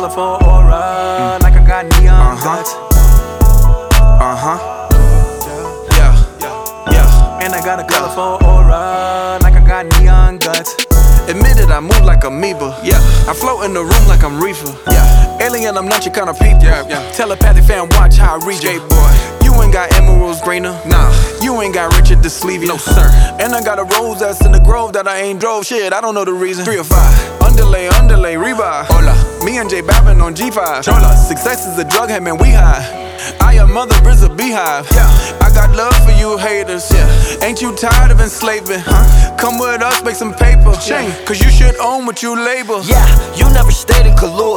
colorful aura, like I got neon guts. And I got a colorful aura, like I got neon guts. Admitted I move like amoeba. Yeah, I float in the room like I'm reefer. Yeah, alien, I'm not your kind of people. Telepathic fan, watch how I read you. Boy, you ain't got emeralds greener. Nah, you ain't got Richard to sleeve you. No sir. And I got a rose that's in the grove that I ain't drove. Shit, I don't know the reason. 3 or 5. Underlay, revive. Hola. Me and J Balvin on G5. Chola. Success is a drug, hey man, we high. I am mother is a beehive. Yeah, I got love for you haters. Yeah, ain't you tired of enslaving? Huh? Come with us, make some paper. Yeah. Cause you should own what you label. Yeah, you never stayed in Kahlua.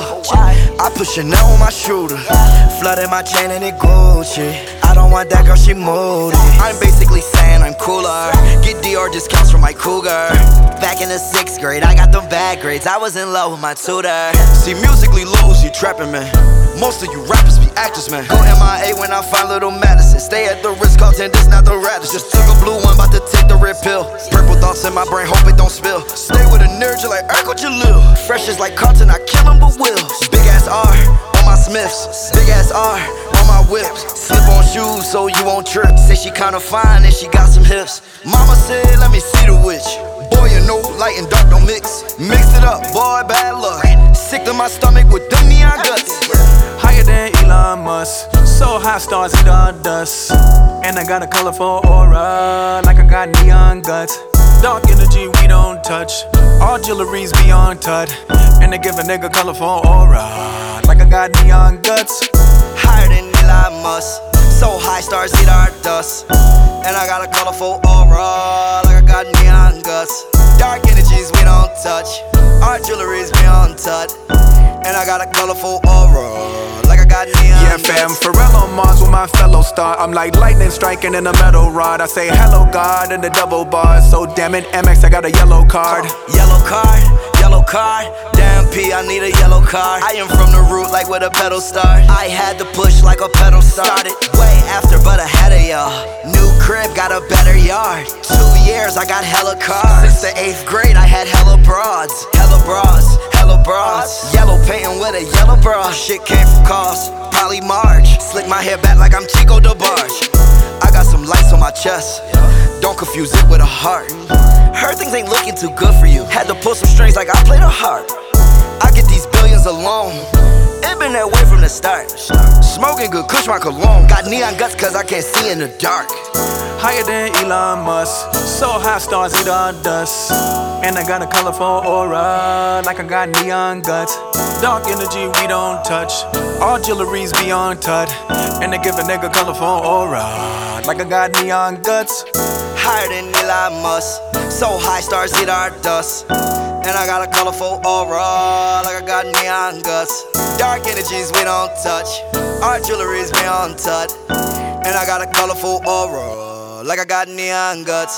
I put Chanel on my shooter. Flooded my chain and it Gucci. I don't want that girl, she moody. I'm basically saying I'm cooler. Get DR discounts from my cougar. Back in the 6th grade, I got them bad grades. I was in love with my tutor. See, musically lose, you trapping, man. Most of you rappers be actors, man. Go MIA when I find little Madison. Stay at the Ritz-Carlton, this not the Radisson. Just took a blue one, about to take the red pill. Purple thoughts in my brain, hope it don't spill. Stay with a nerd, you like Urkel Jalil. Fresh is like Carlton, I kill him but will. Big ass R on my Smiths. Big ass R on my whips. Slip on shoes so you won't trip. Say she kinda fine and she got some hips. Mama said, let me see the witch. Boy, you know, light and dark don't mix. Mix it up, boy, bad luck. Sick to my stomach with them neon guts. Higher than Elon Musk, so high stars eat all dust. And I got a colorful aura, like I got neon guts. Dark energy we don't touch, all jewelry's beyond tut. And they give a nigga colorful aura, like I got neon guts. Higher than Elon Musk, so high stars eat our dust. And I got a colorful aura, like I got neon guts. Dark energies we don't touch, our jewelry's beyond tut. And I got a colorful aura, like I got neon. Yeah, fam, Pharrell on Mars with my fellow star. I'm like lightning striking in a metal rod. I say hello God in the double bars. So damn it, MX, I got a yellow card. Yellow card, yellow card. Damn P, I need a yellow card. I am from the root like where the pedal start. I had to push like a pedal started. Way after but ahead of y'all. New crib, got a better yard. 2 years, I got hella cars. Since the 8th grade, I had hella broads. Hella bras, hella bras. Yellow painting with a yellow bra. Shit came from cost, probably March. Slick my hair back like I'm Chico DeBarge. I got some lights on my chest, don't confuse it with a heart. Heard things ain't looking too good for you. Had to pull some strings like I played a harp. I get these billions alone, it been that way from the start. Smoking good kush my cologne. Got neon guts cause I can't see in the dark. Higher than Elon Musk, so high stars eat all dust. And I got a colorful aura, like I got neon guts. Dark energy we don't touch, all jewelry's beyond tut. And they give a nigga colorful aura, like I got neon guts. Higher than Elon Musk, so high stars eat our dust. And I got a colorful aura, like I got neon guts. Dark energies we don't touch, our jewelry's beyond tut. And I got a colorful aura, like I got neon guts.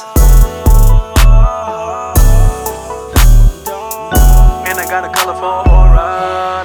And I got a colorful aura.